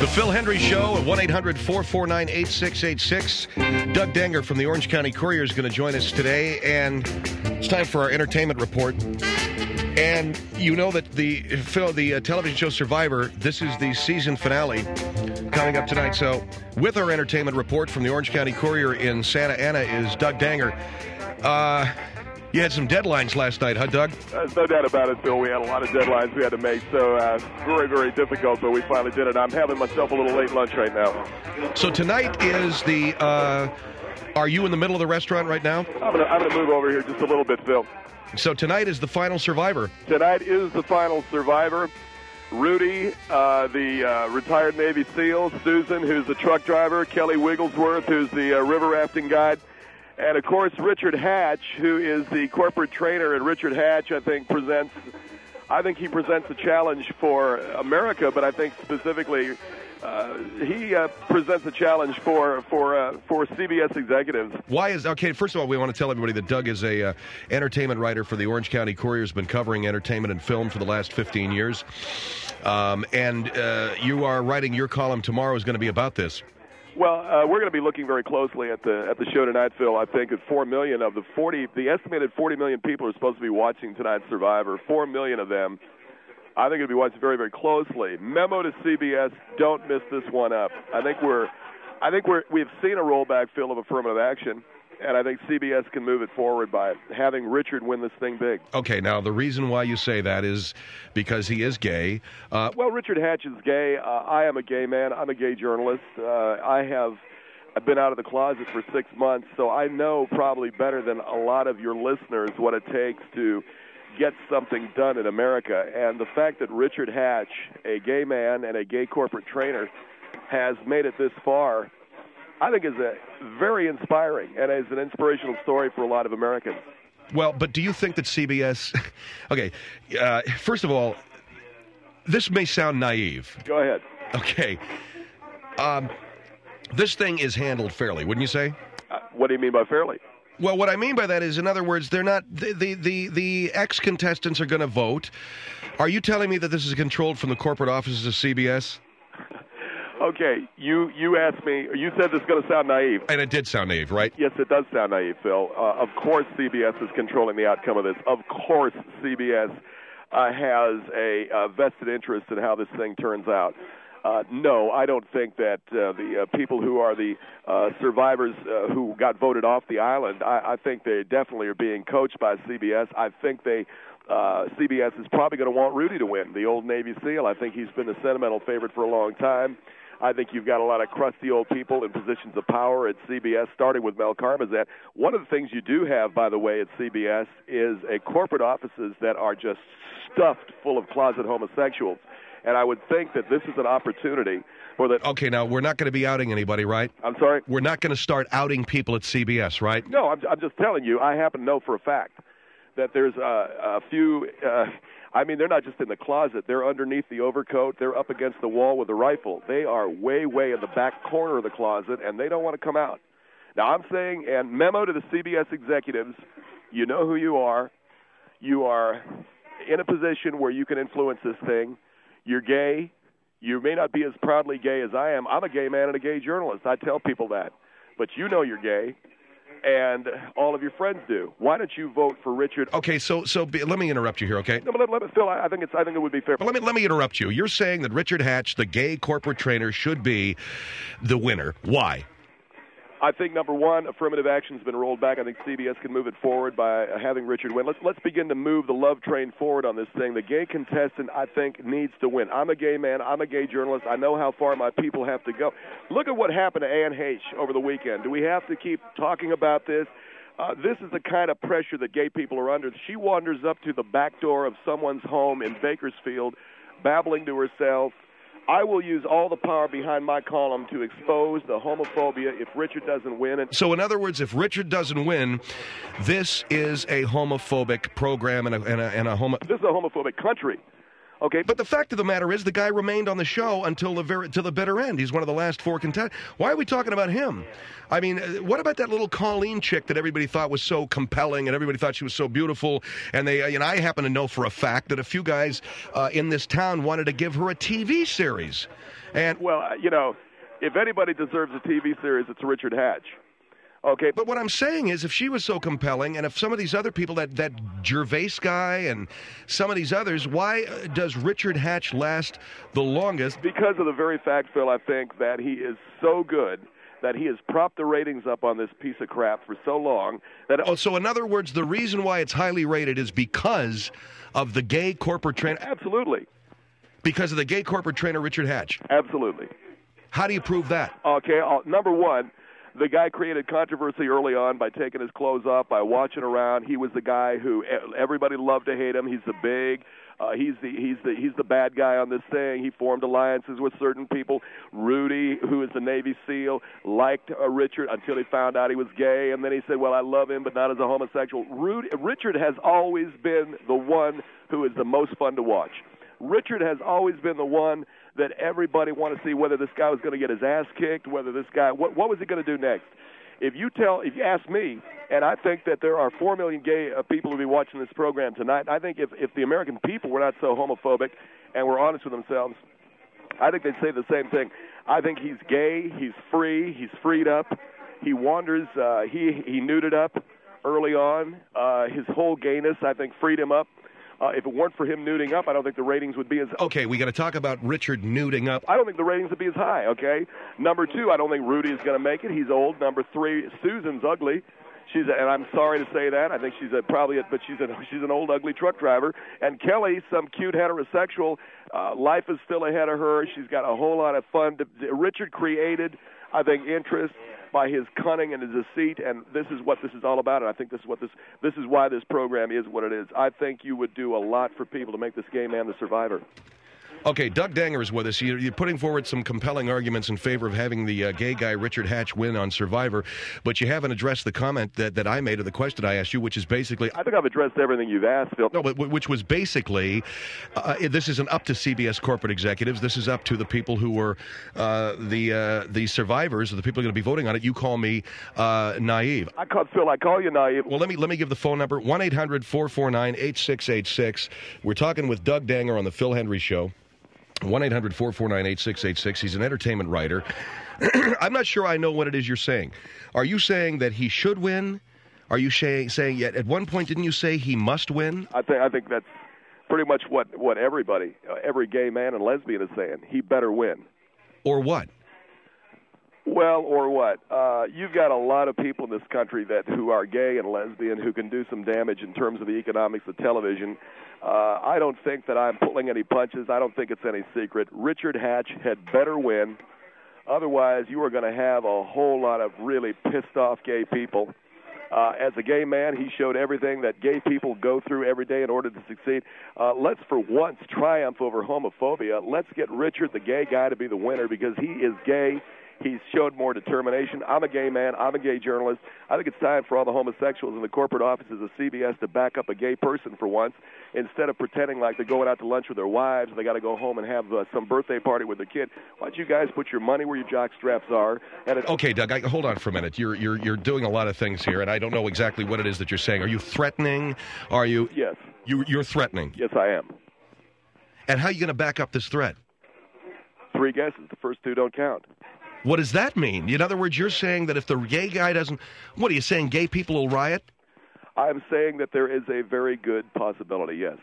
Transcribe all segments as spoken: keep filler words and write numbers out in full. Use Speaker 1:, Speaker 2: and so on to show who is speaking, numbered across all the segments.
Speaker 1: The Phil Hendry Show at one eight hundred four four nine eight six eight six. Doug Danger from the Orange County Courier is going to join us today, and it's time for our entertainment report. And you know that the Phil, the uh, television show Survivor, this is the season finale coming up tonight. So with our entertainment report from the Orange County Courier in Santa Ana is Doug Danger. Uh... You had some deadlines last night, huh, Doug?
Speaker 2: There's no doubt about it, Phil. We had a lot of deadlines we had to make, so uh, very, very difficult, but we finally did it. I'm having myself a little late lunch right now.
Speaker 1: So tonight is the, uh, are you in the middle of the restaurant right now?
Speaker 2: I'm going to I'm gonna move over here just a little bit, Phil.
Speaker 1: So tonight is the final Survivor.
Speaker 2: Tonight is the final Survivor. Rudy, uh, the uh, retired Navy SEAL, Susan, who's the truck driver, Kelly Wigglesworth, who's the uh, river rafting guide, and, of course, Richard Hatch, who is the corporate trainer. And Richard Hatch, I think, presents I think he presents a challenge for America, but I think specifically uh, he uh, presents a challenge for for uh, for C B S executives.
Speaker 1: Why is okay? First of all, we want to tell everybody that Doug is a uh, entertainment writer for the Orange County Courier. Has been covering entertainment and film for the last fifteen years, um, and uh, you are writing your column tomorrow is going to be about this.
Speaker 2: Well, uh, we're going to be looking very closely at the at the show tonight, Phil. I think at four million of the forty, the estimated forty million people are supposed to be watching tonight's Survivor. Four million of them, I think, will be watching very, very closely. Memo to C B S: don't miss this one up. I think we're, I think we're we've seen a rollback, Phil, of affirmative action. And I think C B S can move it forward by having Richard win this thing big.
Speaker 1: Okay, now the reason why you say that is because he is gay. Uh,
Speaker 2: well, Richard Hatch is gay. Uh, I am a gay man. I'm a gay journalist. Uh, I have I've been out of the closet for six months, so I know probably better than a lot of your listeners what it takes to get something done in America. And the fact that Richard Hatch, a gay man and a gay corporate trainer, has made it this far, I think is a very inspiring and is an inspirational story for a lot of Americans.
Speaker 1: Well, but do you think that C B S... okay, uh, first of all, this may sound naive.
Speaker 2: Go ahead.
Speaker 1: Okay. Um, this thing is handled fairly, wouldn't you say?
Speaker 2: Uh, what do you mean by fairly?
Speaker 1: Well, what I mean by that is, in other words, they're not... The, the, the, the ex-contestants are going to vote. Are you telling me that this is controlled from the corporate offices of C B S?
Speaker 2: Okay, you, you asked me, you said this is going to sound naive.
Speaker 1: And it did sound naive, right?
Speaker 2: Yes, it does sound naive, Phil. Uh, of course C B S is controlling the outcome of this. Of course C B S uh, has a uh, vested interest in how this thing turns out. Uh, no, I don't think that uh, the uh, people who are the uh, survivors uh, who got voted off the island, I, I think they definitely are being coached by C B S. I think they... Uh, C B S is probably going to want Rudy to win, the old Navy SEAL. I think he's been the sentimental favorite for a long time. I think you've got a lot of crusty old people in positions of power at C B S, starting with Mel Karmazet. One of the things you do have, by the way, at C B S is a corporate offices that are just stuffed full of closet homosexuals. And I would think that this is an opportunity for that.
Speaker 1: Okay, now, we're not going to be outing anybody, right?
Speaker 2: I'm sorry?
Speaker 1: We're not going to start outing people at C B S, right?
Speaker 2: No, I'm, I'm just telling you, I happen to know for a fact that there's a, a few, uh, I mean, they're not just in the closet. They're underneath the overcoat. They're up against the wall with a rifle. They are way, way in the back corner of the closet, and they don't want to come out. Now, I'm saying, and memo to the C B S executives, you know who you are. You are in a position where you can influence this thing. You're gay. You may not be as proudly gay as I am. I'm a gay man and a gay journalist. I tell people that. But you know you're gay. And all of your friends do. Why don't you vote for Richard?
Speaker 1: Okay, so so be, let me interrupt you here, okay?
Speaker 2: No, but let, let me, Phil, I think it's I think it would be fair.
Speaker 1: But let me let me interrupt you. You're saying that Richard Hatch, the gay corporate trainer, should be the winner. Why?
Speaker 2: I think number one, affirmative action's been rolled back. I think C B S can move it forward by having Richard win. Let's let's begin to move the love train forward on this thing. The gay contestant, I think, needs to win. I'm a gay man. I'm a gay journalist. I know how far my people have to go. Look at what happened to Anne Heche over the weekend. Do we have to keep talking about this? Uh, this is the kind of pressure that gay people are under. She wanders up to the back door of someone's home in Bakersfield, babbling to herself. I will use all the power behind my column to expose the homophobia if Richard doesn't win. And
Speaker 1: so, in other words, if Richard doesn't win, this is a homophobic program and a, and a, and a homo...
Speaker 2: This is a homophobic country. Okay,
Speaker 1: but the fact of the matter is, the guy remained on the show until the very to the bitter end. He's one of the last four contestants. Why are we talking about him? I mean, what about that little Colleen chick that everybody thought was so compelling and everybody thought she was so beautiful? And they, you know, I happen to know for a fact that a few guys uh, in this town wanted to give her a T V series. And
Speaker 2: well, you know, if anybody deserves a T V series, it's Richard Hatch. Okay.
Speaker 1: But what I'm saying is, if she was so compelling, and if some of these other people, that, that Gervais guy and some of these others, why does Richard Hatch last the longest?
Speaker 2: Because of the very fact, Phil, I think that he is so good that he has propped the ratings up on this piece of crap for so long that...
Speaker 1: Oh, so in other words, the reason why it's highly rated is because of the gay corporate trainer?
Speaker 2: Absolutely.
Speaker 1: Because of the gay corporate trainer, Richard Hatch?
Speaker 2: Absolutely.
Speaker 1: How do you prove that?
Speaker 2: Okay, uh, number one, the guy created controversy early on by taking his clothes off, by watching around. He was the guy who everybody loved to hate him. He's the big, uh, he's the he's the he's the bad guy on this thing. He formed alliances with certain people. Rudy, who is the Navy SEAL, liked uh, Richard until he found out he was gay, and then he said, "Well, I love him, but not as a homosexual." Rudy, Richard has always been the one who is the most fun to watch. Richard has always been the one that everybody wanted to see whether this guy was going to get his ass kicked, whether this guy, what, what was he going to do next? If you tell, if you ask me, and I think that there are four million gay uh, people who will be watching this program tonight, I think if, if the American people were not so homophobic and were honest with themselves, I think they'd say the same thing. I think he's gay, he's free, he's freed up, he wanders, uh, he, he nuded up early on. Uh, his whole gayness, I think, freed him up. Uh, if it weren't for him nuding up, I don't think the ratings would be as...
Speaker 1: Okay, we got to talk about Richard nuding up.
Speaker 2: I don't think the ratings would be as high, okay? Number two, I don't think Rudy is going to make it. He's old. Number three, Susan's ugly. She's a, and I'm sorry to say that. I think she's a, probably, a, but she's a, she's an old, ugly truck driver. And Kelly, some cute heterosexual, uh, life is still ahead of her. She's got a whole lot of fun. To, Richard created, I think, interest by his cunning and his deceit, and this is what this is all about, and I think this is what this this is why this program is what it is. I think you would do a lot for people to make this gay man the survivor.
Speaker 1: Okay, Doug Danger is with us. You're, you're putting forward some compelling arguments in favor of having the uh, gay guy Richard Hatch win on Survivor, but you haven't addressed the comment that, that I made or the question I asked you, which is basically...
Speaker 2: I think I've addressed everything you've asked, Phil.
Speaker 1: No, but which was basically, uh, this isn't up to C B S corporate executives. This is up to the people who were uh, the uh, the survivors, or the people who are going to be voting on it. You call me uh, naive.
Speaker 2: I call Phil. I call you naive.
Speaker 1: Well, let me let me give the phone number: one eight hundred four four nine eight six eight six. We're talking with Doug Danger on the Phil Hendrie Show. one eight hundred four four nine eight six eight six. He's an entertainment writer. I'm not sure I know what it is you're saying. Are you saying that he should win? Are you saying, saying yet at one point, didn't you say he must win?
Speaker 2: I think I think that's pretty much what, what everybody, uh, every gay man and lesbian is saying. He better win.
Speaker 1: Or what?
Speaker 2: Well, or what? Uh, you've got a lot of people in this country that who are gay and lesbian who can do some damage in terms of the economics of television. Uh, I don't think that I'm pulling any punches. I don't think it's any secret. Richard Hatch had better win. Otherwise, you are going to have a whole lot of really pissed-off gay people. Uh, as a gay man, he showed everything that gay people go through every day in order to succeed. Uh, let's, for once, triumph over homophobia. Let's get Richard, the gay guy, to be the winner because he is gay. He's showed more determination. I'm a gay man. I'm a gay journalist. I think it's time for all the homosexuals in the corporate offices of C B S to back up a gay person for once instead of pretending like they're going out to lunch with their wives and they got to go home and have uh, some birthday party with their kid. Why don't you guys put your money where your jock straps are? And it's-
Speaker 1: okay, Doug, I, hold on for a minute. You're, you're, you're doing a lot of things here, and I don't know exactly what it is that you're saying. Are you threatening? Are you?
Speaker 2: Yes.
Speaker 1: You, you're threatening?
Speaker 2: Yes, I am.
Speaker 1: And how are you going to back up this threat?
Speaker 2: Three guesses. The first two don't count.
Speaker 1: What does that mean? In other words, you're saying that if the gay guy doesn't... What are you saying, gay people will riot?
Speaker 2: I'm saying that there is a very good possibility, yes.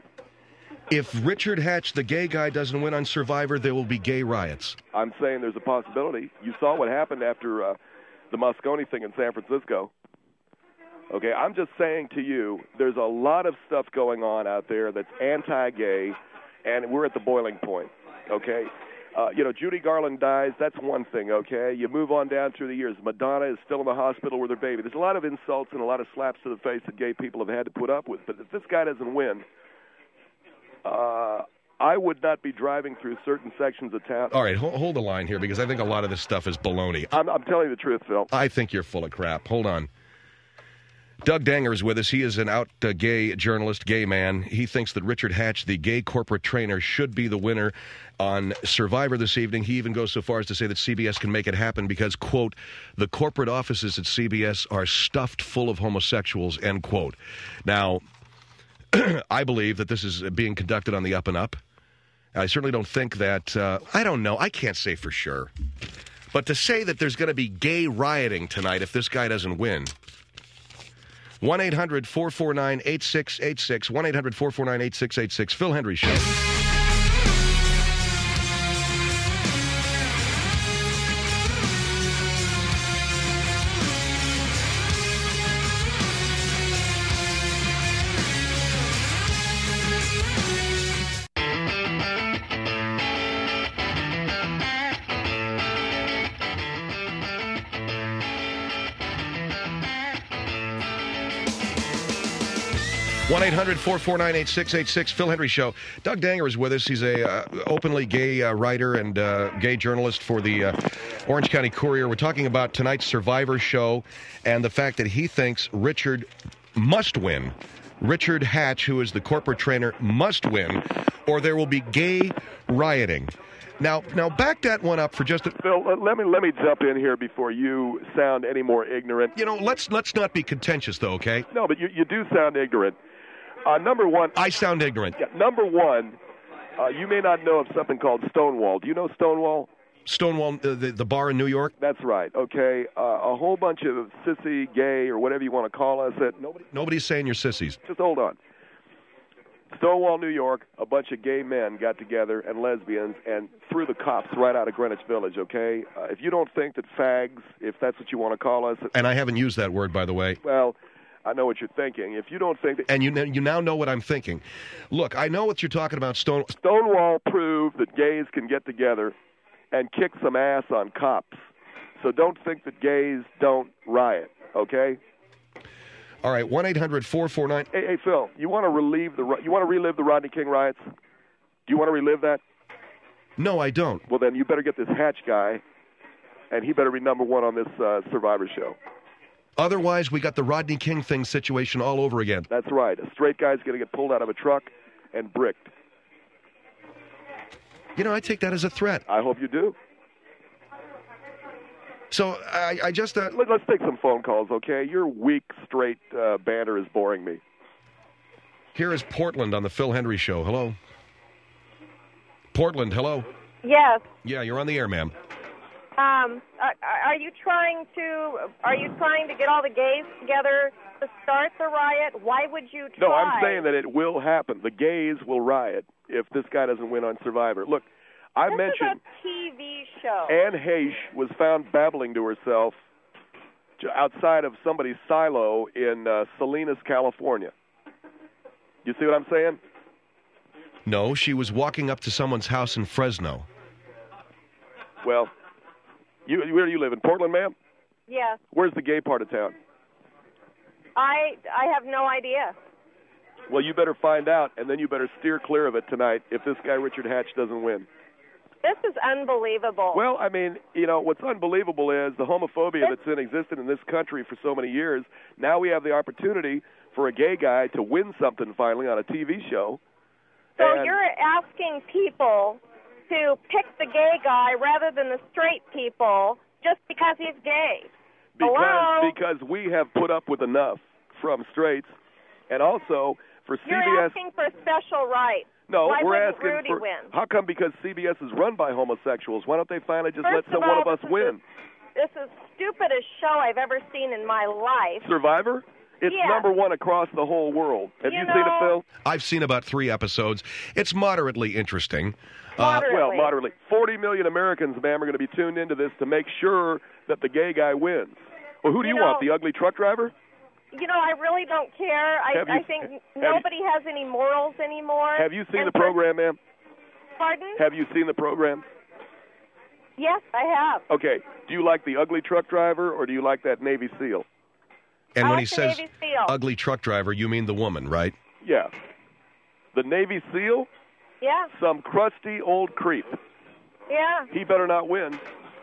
Speaker 1: If Richard Hatch, the gay guy, doesn't win on Survivor, there will be gay riots.
Speaker 2: I'm saying there's a possibility. You saw what happened after uh, the Moscone thing in San Francisco. Okay, I'm just saying to you, there's a lot of stuff going on out there that's anti-gay, and we're at the boiling point, okay? Uh, you know, Judy Garland dies, that's one thing, okay? You move on down through the years. Madonna is still in the hospital with her baby. There's a lot of insults and a lot of slaps to the face that gay people have had to put up with. But if this guy doesn't win, uh, I would not be driving through certain sections of town.
Speaker 1: All right, hold, hold the line here, because I think a lot of this stuff is baloney.
Speaker 2: I'm, I'm telling you the truth, Phil.
Speaker 1: I think you're full of crap. Hold on. Doug Danger is with us. He is an out uh, gay journalist, gay man. He thinks that Richard Hatch, the gay corporate trainer, should be the winner on Survivor this evening. He even goes so far as to say that C B S can make it happen because, quote, the corporate offices at C B S are stuffed full of homosexuals, end quote. Now, I believe that this is being conducted on the up and up. I certainly don't think that, uh, I don't know, I can't say for sure. But to say that there's going to be gay rioting tonight if this guy doesn't win... one eight hundred four four nine eight six eight six, one eight hundred four four nine eight six eight six, Phil Hendrie Show. one eight hundred four four nine eight six eight six, Phil Hendrie Show. Doug Danger is with us. He's a uh, openly gay uh, writer and uh, gay journalist for the uh, Orange County Courier. We're talking about tonight's Survivor show and the fact that he thinks Richard must win. Richard Hatch, who is the corporate trainer, must win, or there will be gay rioting. Now, now back that one up for just a...
Speaker 2: Phil, uh, let me let me jump in here before you sound any more ignorant.
Speaker 1: You know, let's let's not be contentious, though, okay?
Speaker 2: No, but you, you do sound ignorant. Uh, number one...
Speaker 1: I sound ignorant.
Speaker 2: Yeah, number one, uh, you may not know of something called Stonewall. Do you know Stonewall?
Speaker 1: Stonewall, uh, the, the bar in New York?
Speaker 2: That's right, okay. Uh, a whole bunch of sissy, gay, or whatever you want to call us. That nobody.
Speaker 1: Nobody's saying you're sissies.
Speaker 2: Just hold on. Stonewall, New York, a bunch of gay men got together and lesbians and threw the cops right out of Greenwich Village, okay? Uh, if you don't think that fags, if that's what you want to call us...
Speaker 1: And I haven't used that word, by the way.
Speaker 2: Well... I know what you're thinking. If you don't think that...
Speaker 1: And you you now know what I'm thinking. Look, I know what you're talking about. Stone...
Speaker 2: Stonewall proved that gays can get together and kick some ass on cops. So don't think that gays don't riot, okay?
Speaker 1: All right, one eight hundred four four nine...
Speaker 2: Hey, hey, Phil, you want to relieve the you want to relive the Rodney King riots? Do you want to relive that?
Speaker 1: No, I don't.
Speaker 2: Well, then you better get this Hatch guy, and he better be number one on this uh, Survivor show.
Speaker 1: Otherwise, we got the Rodney King thing situation all over again.
Speaker 2: That's right. A straight guy's going to get pulled out of a truck and bricked.
Speaker 1: You know, I take that as a threat.
Speaker 2: I hope you do.
Speaker 1: So, I, I just... Uh...
Speaker 2: Let, let's take some phone calls, okay? Your weak, straight uh, banter is boring me.
Speaker 1: Here is Portland on the Phil Hendrie Show. Hello? Portland, hello?
Speaker 3: Yes.
Speaker 1: Yeah, you're on the air, ma'am.
Speaker 3: Um, are, are you trying to are you trying to get all the gays together to start the riot? Why would you try?
Speaker 2: No, I'm saying that it will happen. The gays will riot if this guy doesn't win on Survivor. Look, I
Speaker 3: this
Speaker 2: mentioned
Speaker 3: is a T V show.
Speaker 2: Anne Heche was found babbling to herself outside of somebody's silo in uh, Salinas, California. You see what I'm saying?
Speaker 1: No, she was walking up to someone's house in Fresno.
Speaker 2: Well... You, where do you live, in Portland, ma'am?
Speaker 3: Yes.
Speaker 2: Where's the gay part of town?
Speaker 3: I I have no idea.
Speaker 2: Well, you better find out, and then you better steer clear of it tonight if this guy Richard Hatch doesn't win.
Speaker 3: This is unbelievable.
Speaker 2: Well, I mean, you know, what's unbelievable is the homophobia that's been existed in this country for so many years. Now we have the opportunity for a gay guy to win something finally on a T V show.
Speaker 3: So
Speaker 2: and
Speaker 3: you're asking people to pick the gay guy rather than the straight people just because he's gay.
Speaker 2: Because,
Speaker 3: Hello?
Speaker 2: because we have put up with enough from straights, and also for C B S...
Speaker 3: You're asking for special rights.
Speaker 2: No,
Speaker 3: Why
Speaker 2: we're
Speaker 3: wouldn't
Speaker 2: asking
Speaker 3: Rudy
Speaker 2: for...
Speaker 3: win?
Speaker 2: How come because C B S is run by homosexuals? Why don't they finally just
Speaker 3: First
Speaker 2: let some
Speaker 3: of
Speaker 2: one
Speaker 3: all,
Speaker 2: of us
Speaker 3: this is
Speaker 2: win?
Speaker 3: The, this is the stupidest show I've ever seen in my life.
Speaker 2: Survivor? It's
Speaker 3: yes.
Speaker 2: number one across the whole world. Have you,
Speaker 3: you
Speaker 2: seen it,
Speaker 3: know,
Speaker 2: Phil?
Speaker 1: I've seen about three episodes. It's moderately interesting.
Speaker 3: Moderately.
Speaker 2: Uh, well, moderately. forty million Americans, ma'am, are going to be tuned into this to make sure that the gay guy wins. Well, who do you,
Speaker 3: You know,
Speaker 2: want, the ugly truck driver?
Speaker 3: You know, I really don't care. I,
Speaker 2: Have you-
Speaker 3: I think
Speaker 2: have
Speaker 3: nobody
Speaker 2: you-
Speaker 3: has any morals anymore.
Speaker 2: Have you seen
Speaker 3: And
Speaker 2: the program, ma'am?
Speaker 3: Pardon?
Speaker 2: Have you seen the program?
Speaker 3: Yes, I have.
Speaker 2: Okay. Do you like the ugly truck driver, or do you like that Navy SEAL?
Speaker 1: And
Speaker 3: I
Speaker 1: when
Speaker 3: like
Speaker 1: he
Speaker 3: the
Speaker 1: says
Speaker 3: Navy SEAL.
Speaker 1: ugly truck driver, you mean the woman, right?
Speaker 2: Yeah. The Navy SEAL?
Speaker 3: Yeah,
Speaker 2: Some crusty old creep.
Speaker 3: yeah.
Speaker 2: He better not win.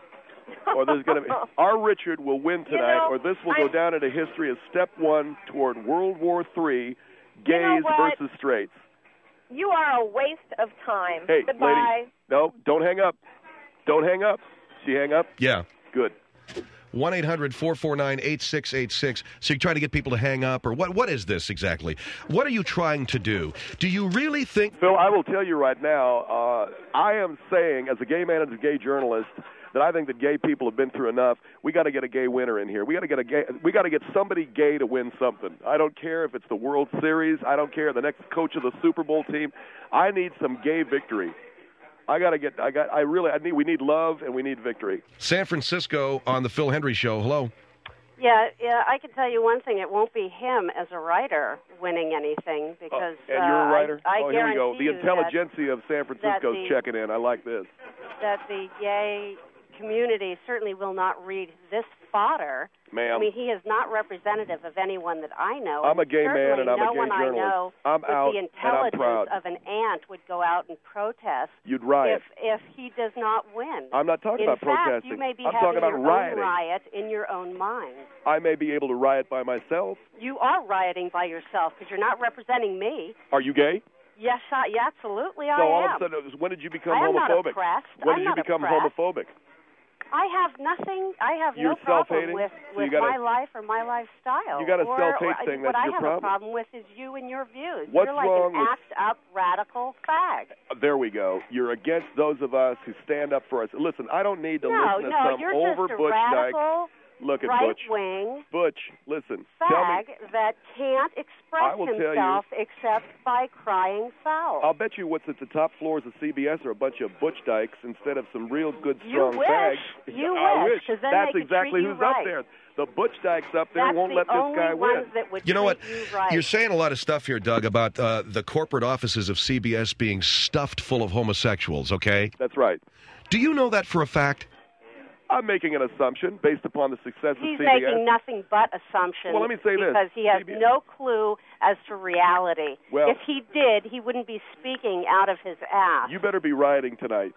Speaker 2: or there's going to be our Richard will win tonight,
Speaker 3: You know,
Speaker 2: or this will
Speaker 3: I,
Speaker 2: go down into history as step one toward World War Three, gays
Speaker 3: you know what?
Speaker 2: versus straights.
Speaker 3: You are a waste of time.
Speaker 2: Hey,
Speaker 3: Goodbye.
Speaker 2: lady, no, don't hang up. Don't hang up. She hang up?
Speaker 1: Yeah.
Speaker 2: Good.
Speaker 1: one eight hundred four four nine eight six eight six. So you're trying to get people to hang up, or what? What is this exactly? What are you trying to do? Do you really think...
Speaker 2: Phil, I will tell you right now, uh, I am saying, as a gay man and as a gay journalist, that I think that gay people have been through enough. We got to get a gay winner in here. We got to get a gay. We got to get somebody gay to win something. I don't care if it's the World Series. I don't care the next coach of the Super Bowl team. I need some gay victory. I got to get. I got. I really. I need. We need love and we need victory.
Speaker 1: San Francisco on the Phil Hendry Show. Hello.
Speaker 4: Yeah, yeah. I can tell you one thing: it won't be him as a writer winning anything because.
Speaker 2: Oh, and you're a writer.
Speaker 4: Uh, I, I
Speaker 2: oh, here we go. The
Speaker 4: you
Speaker 2: intelligentsia of San Francisco's
Speaker 4: the,
Speaker 2: checking in. I like this.
Speaker 4: That the gay community certainly will not read this fodder.
Speaker 2: Ma'am.
Speaker 4: I mean, he is not representative of anyone that I know.
Speaker 2: I'm a gay man and I'm
Speaker 4: no
Speaker 2: a gay
Speaker 4: one
Speaker 2: journalist.
Speaker 4: I know
Speaker 2: I'm
Speaker 4: with
Speaker 2: out
Speaker 4: the
Speaker 2: and I'm proud.
Speaker 4: intelligence of an ant would go out and protest.
Speaker 2: You'd riot.
Speaker 4: If if he does not win.
Speaker 2: I'm not talking
Speaker 4: in
Speaker 2: about
Speaker 4: fact,
Speaker 2: protesting.
Speaker 4: you may be
Speaker 2: I'm
Speaker 4: having
Speaker 2: talking about
Speaker 4: your
Speaker 2: rioting.
Speaker 4: own riot in your own mind.
Speaker 2: I may be able to riot by myself.
Speaker 4: You are rioting by yourself because you're not representing me.
Speaker 2: Are you gay?
Speaker 4: Yes, I, yeah, absolutely,
Speaker 2: so
Speaker 4: I
Speaker 2: all
Speaker 4: am.
Speaker 2: of a sudden, when did you become
Speaker 4: I am
Speaker 2: homophobic?
Speaker 4: Not oppressed.
Speaker 2: When
Speaker 4: I'm
Speaker 2: did you
Speaker 4: not
Speaker 2: become
Speaker 4: oppressed.
Speaker 2: homophobic?
Speaker 4: I have nothing. I have
Speaker 2: You're
Speaker 4: no problem
Speaker 2: self-hating?
Speaker 4: with,
Speaker 2: So you
Speaker 4: with
Speaker 2: gotta-
Speaker 4: my life or my lifestyle.
Speaker 2: You got a
Speaker 4: or,
Speaker 2: self-hate
Speaker 4: or,
Speaker 2: thing,
Speaker 4: What
Speaker 2: that's
Speaker 4: I
Speaker 2: your
Speaker 4: have
Speaker 2: problem.
Speaker 4: a problem with is you and your views.
Speaker 2: What's
Speaker 4: You're like
Speaker 2: wrong
Speaker 4: an
Speaker 2: with-
Speaker 4: act-up radical fag.
Speaker 2: Uh, There we go. You're against those of us who stand up for us. Listen, I don't need to
Speaker 4: No,
Speaker 2: listen to
Speaker 4: no,
Speaker 2: some
Speaker 4: you're
Speaker 2: over
Speaker 4: just a
Speaker 2: Butch Dyke.
Speaker 4: radical,
Speaker 2: Look at Butch.
Speaker 4: right-wing
Speaker 2: Butch, listen. Tell me.
Speaker 4: fag that can't
Speaker 2: I
Speaker 4: express
Speaker 2: will tell you-
Speaker 4: himself except by crying foul.
Speaker 2: I'll bet you what's at the top floors of C B S are a bunch of Butch Dykes instead of some real good,
Speaker 4: You
Speaker 2: strong
Speaker 4: wish.
Speaker 2: fags.
Speaker 4: You
Speaker 2: I
Speaker 4: wish,
Speaker 2: wish.
Speaker 4: 'cause then
Speaker 2: That's
Speaker 4: they could
Speaker 2: exactly
Speaker 4: treat you
Speaker 2: who's up
Speaker 4: right.
Speaker 2: there. The Butch Dykes up there
Speaker 4: That's
Speaker 2: won't
Speaker 4: the
Speaker 2: let this
Speaker 4: only
Speaker 2: guy
Speaker 4: ones
Speaker 2: win.
Speaker 4: That would
Speaker 1: You know what?
Speaker 4: treat you right.
Speaker 1: You're saying a lot of stuff here, Doug, about uh, the corporate offices of C B S being stuffed full of homosexuals, okay?
Speaker 2: That's right.
Speaker 1: Do you know that for a fact?
Speaker 2: I'm making an assumption based upon the success
Speaker 4: He's
Speaker 2: of C B S.
Speaker 4: making nothing but assumptions.
Speaker 2: Well, let me say this.
Speaker 4: Because he has
Speaker 2: C B S
Speaker 4: no clue as to reality.
Speaker 2: Well-
Speaker 4: if he did, he wouldn't be speaking out of his ass.
Speaker 2: You better be rioting tonight.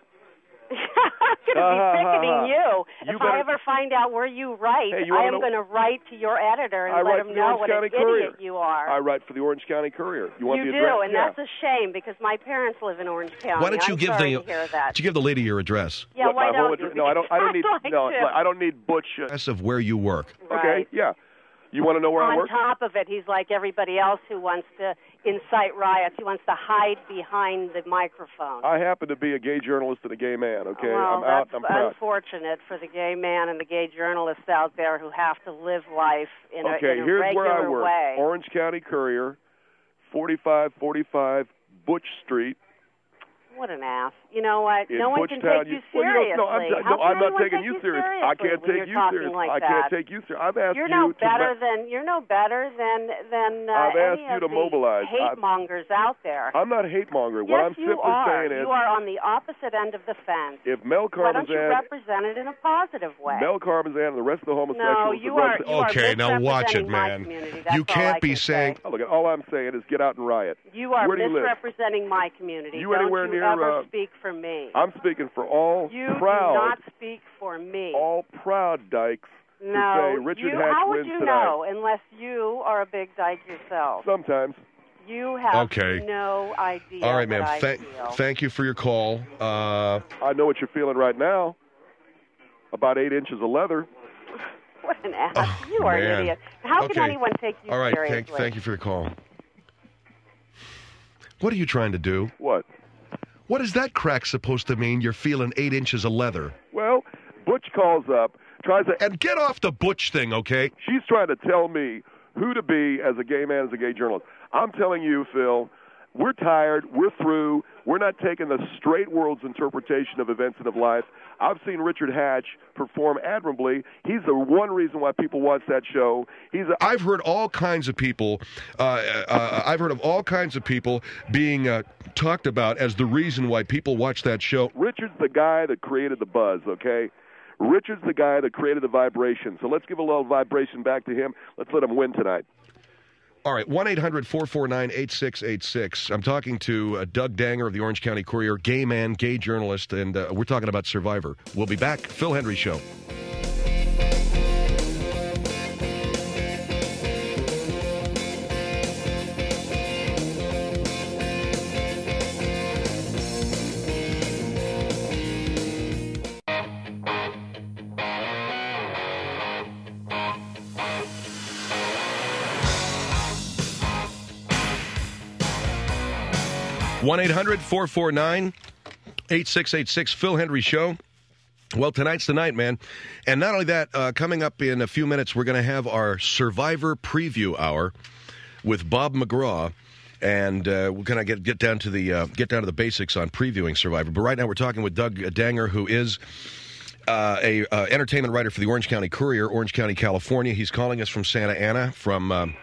Speaker 4: I'm going to
Speaker 2: Ha,
Speaker 4: be
Speaker 2: ha, ha,
Speaker 4: sickening
Speaker 2: ha.
Speaker 4: you.
Speaker 2: You
Speaker 4: if
Speaker 2: better-
Speaker 4: I ever find out where you write,
Speaker 2: Hey, you
Speaker 4: I
Speaker 2: wanna
Speaker 4: am
Speaker 2: know-
Speaker 4: going to write to your editor and
Speaker 2: I
Speaker 4: let
Speaker 2: write
Speaker 4: him
Speaker 2: for the
Speaker 4: know
Speaker 2: Orange
Speaker 4: what
Speaker 2: County
Speaker 4: an
Speaker 2: Courier.
Speaker 4: idiot you are.
Speaker 2: I write for the Orange County Courier. You want
Speaker 4: you
Speaker 2: the
Speaker 4: do,
Speaker 2: address?
Speaker 4: and
Speaker 2: yeah.
Speaker 4: that's a shame because my parents live in Orange County.
Speaker 1: Why don't you
Speaker 4: I'm
Speaker 1: give
Speaker 4: sorry
Speaker 1: the
Speaker 4: to hear that.
Speaker 1: Why don't you give the lady your address?
Speaker 4: Yeah,
Speaker 2: What,
Speaker 4: why
Speaker 2: my
Speaker 4: don't
Speaker 2: home
Speaker 4: you?
Speaker 2: address? No, I don't. I don't need.
Speaker 4: I'd like
Speaker 2: no,
Speaker 4: to.
Speaker 2: I don't need Butch. Uh,
Speaker 1: Address of where you work.
Speaker 2: okay,
Speaker 4: Right.
Speaker 2: yeah. You want to know where I
Speaker 4: On
Speaker 2: work?
Speaker 4: top of it, he's like everybody else who wants to incite riots. He wants to hide behind the microphone.
Speaker 2: I happen to be a gay journalist and a gay man. Okay,
Speaker 4: well,
Speaker 2: I'm out.
Speaker 4: that's
Speaker 2: I'm proud.
Speaker 4: unfortunate for the gay man and the gay journalists out there who have to live life in a,
Speaker 2: Okay,
Speaker 4: in a
Speaker 2: here's
Speaker 4: regular
Speaker 2: where I work.
Speaker 4: way.
Speaker 2: Orange County Courier, forty-five forty-five Butch Street.
Speaker 4: What an ass. You know what?
Speaker 2: In
Speaker 4: no one can
Speaker 2: Butchtown,
Speaker 4: take you
Speaker 2: you- well,
Speaker 4: seriously.
Speaker 2: you know, no, I'm,
Speaker 4: How
Speaker 2: no,
Speaker 4: can
Speaker 2: I'm not
Speaker 4: anyone
Speaker 2: taking
Speaker 4: take
Speaker 2: you
Speaker 4: you
Speaker 2: serious.
Speaker 4: seriously
Speaker 2: I can't
Speaker 4: when
Speaker 2: take
Speaker 4: you're
Speaker 2: you
Speaker 4: talking
Speaker 2: serious.
Speaker 4: like
Speaker 2: I
Speaker 4: that?
Speaker 2: can't take you serious. I've asked
Speaker 4: You're
Speaker 2: you
Speaker 4: no
Speaker 2: to
Speaker 4: better
Speaker 2: re-
Speaker 4: than you're no better than than uh,
Speaker 2: I've asked
Speaker 4: any
Speaker 2: you
Speaker 4: of
Speaker 2: to
Speaker 4: the
Speaker 2: mobilize.
Speaker 4: hate
Speaker 2: I've-
Speaker 4: mongers out there.
Speaker 2: I'm not hate mongering.
Speaker 4: yes,
Speaker 2: What I'm
Speaker 4: you
Speaker 2: simply
Speaker 4: are.
Speaker 2: saying is,
Speaker 4: you are on the opposite end of the fence.
Speaker 2: if Mel
Speaker 4: Why don't you
Speaker 2: Carbazan,
Speaker 4: represent it in a positive way?
Speaker 2: Mel Carbazan, and the rest of the homosexuals
Speaker 4: no,
Speaker 2: that
Speaker 4: you
Speaker 2: run
Speaker 4: are.
Speaker 2: the-
Speaker 4: You
Speaker 1: Okay,
Speaker 4: are
Speaker 1: now watch it,
Speaker 4: misrepresenting my
Speaker 1: man.
Speaker 4: community. That's
Speaker 1: You
Speaker 4: all
Speaker 1: can't
Speaker 4: I
Speaker 1: be
Speaker 4: can
Speaker 1: saying-
Speaker 4: say.
Speaker 2: Oh, look, all I'm saying is get out and riot.
Speaker 4: You are
Speaker 2: Where do you live?
Speaker 4: misrepresenting my community.
Speaker 2: You
Speaker 4: Don't
Speaker 2: anywhere
Speaker 4: you
Speaker 2: near,
Speaker 4: ever
Speaker 2: uh,
Speaker 4: speak for me.
Speaker 2: I'm speaking for all
Speaker 4: you
Speaker 2: proud,
Speaker 4: do not speak for me.
Speaker 2: all proud dykes
Speaker 4: no,
Speaker 2: who say Richard
Speaker 4: you,
Speaker 2: Hatch
Speaker 4: how would
Speaker 2: wins
Speaker 4: you
Speaker 2: tonight.
Speaker 4: know unless you are a big dyke yourself?
Speaker 2: Sometimes.
Speaker 4: You have
Speaker 1: Okay.
Speaker 4: no idea.
Speaker 1: All right,
Speaker 4: what
Speaker 1: ma'am.
Speaker 4: I
Speaker 1: Thank,
Speaker 4: feel.
Speaker 1: thank you for your call. Uh,
Speaker 2: I know what you're feeling right now. About eight inches of leather.
Speaker 4: What an ass!
Speaker 1: Oh,
Speaker 4: you are
Speaker 1: man.
Speaker 4: an idiot. How
Speaker 1: Okay.
Speaker 4: can anyone take you
Speaker 1: all right,
Speaker 4: seriously?
Speaker 1: thank, thank you for your call. What are you trying to do?
Speaker 2: What?
Speaker 1: What is that crack supposed to mean? You're feeling eight inches of leather.
Speaker 2: Well, Butch calls up, tries to.
Speaker 1: And get off the Butch thing, okay?
Speaker 2: She's trying to tell me who to be as a gay man, as a gay journalist. I'm telling you, Phil, we're tired. We're through. We're not taking the straight world's interpretation of events and of life. I've seen Richard Hatch perform admirably. He's the one reason why people watch that show. He's a,
Speaker 1: I've heard all kinds of people, uh, uh, I've heard of all kinds of people being uh, talked about as the reason why people watch that show.
Speaker 2: Richard's the guy that created the buzz, okay? Richard's the guy that created the vibration. So let's give a little vibration back to him. Let's let him win tonight.
Speaker 1: All right, one eight hundred four four nine eight six eight six. I'm talking to uh, Doug Danger of the Orange County Courier, gay man, gay journalist, and uh, we're talking about Survivor. We'll be back. Phil Hendrie Show. one eight hundred four four nine eight six eight six, Phil Hendrie Show. Well, tonight's the night, man. And not only that, uh, coming up in a few minutes, we're going to have our Survivor Preview Hour with Bob McGraw. And uh, we're going to get get down to the uh, get down to the basics on previewing Survivor. But right now we're talking with Doug Danger, who is uh, a uh, entertainment writer for the Orange County Courier, Orange County, California. He's calling us from Santa Ana, from... Um,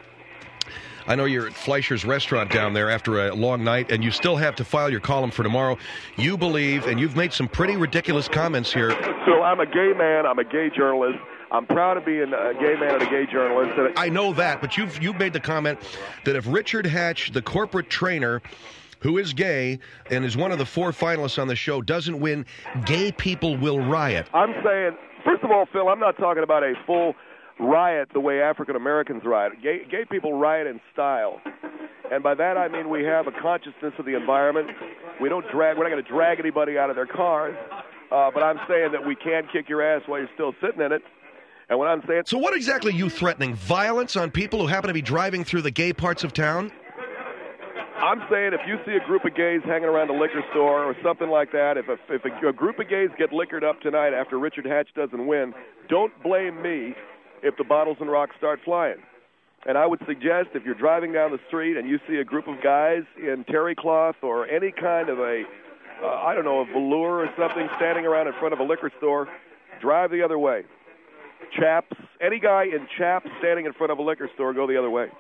Speaker 1: I know you're at Fleischer's Restaurant down there after a long night, and you still have to file your column for tomorrow. You believe, and you've made some pretty ridiculous comments here.
Speaker 2: So I'm a gay man. I'm a gay journalist. I'm proud of being a gay man and a gay journalist. And
Speaker 1: I know that, but you've you've made the comment that if Richard Hatch, the corporate trainer, who is gay and is one of the four finalists on the show, doesn't win, gay people will riot.
Speaker 2: I'm saying, first of all, Phil, I'm not talking about a full riot the way African Americans riot. Gay, gay people riot in style. And by that I mean we have a consciousness of the environment. We don't drag, we're not going to drag anybody out of their cars. Uh, but I'm saying that we can kick your ass while you're still sitting in it. And what I'm saying...
Speaker 1: So what exactly are you threatening? Violence on people who happen to be driving through the gay parts of town?
Speaker 2: I'm saying if you see a group of gays hanging around a liquor store or something like that, if a, if a, a group of gays get liquored up tonight after Richard Hatch doesn't win, don't blame me if the bottles and rocks start flying. And I would suggest if you're driving down the street and you see a group of guys in terry cloth or any kind of a, uh, I don't know, a velour or something standing around in front of a liquor store, drive the other way. Chaps, any guy in chaps standing in front of a liquor store, go the other way.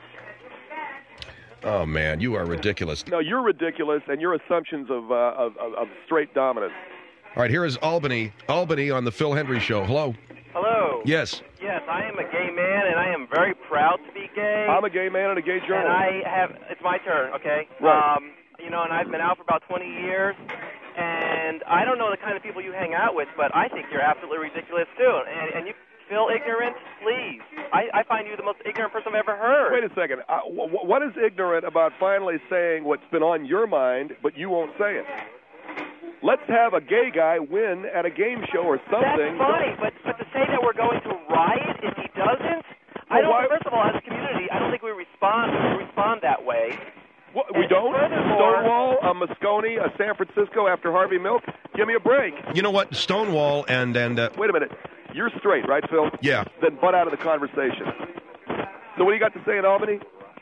Speaker 1: Oh, man, you are ridiculous.
Speaker 2: No, you're ridiculous, and your assumptions of, uh, of, of, of straight dominance.
Speaker 1: All right, here is Albany. Albany on the Phil Hendrie Show. Hello.
Speaker 5: Hello.
Speaker 1: Yes.
Speaker 5: Yes, I am a gay man, and I am very proud to be gay.
Speaker 2: I'm a gay man and a gay journalist.
Speaker 5: And I have, it's my turn, okay?
Speaker 2: Right.
Speaker 5: Um, you know, and I've been out for about twenty years, and I don't know the kind of people you hang out with, but I think you're absolutely ridiculous, too. And, and you feel ignorant, please. I, I find you the most ignorant person I've ever heard.
Speaker 2: Wait a second. Uh, w- what is ignorant about finally saying what's been on your mind, but you won't say it? Let's have a gay guy win at a game show or something.
Speaker 5: That's fine, but, but to say that we're going to riot if he doesn't, I don't.
Speaker 2: Why?
Speaker 5: First of all, as a community, I don't think we respond we respond that way.
Speaker 2: What, we
Speaker 5: And
Speaker 2: don't?
Speaker 5: furthermore-
Speaker 2: Stonewall, a Moscone, a San Francisco after Harvey Milk? Give me a break.
Speaker 1: You know what? Stonewall and... and uh,
Speaker 2: Wait a minute. You're straight, right, Phil?
Speaker 1: Yeah.
Speaker 2: Then butt out of the conversation. So what do you got to say in Albany?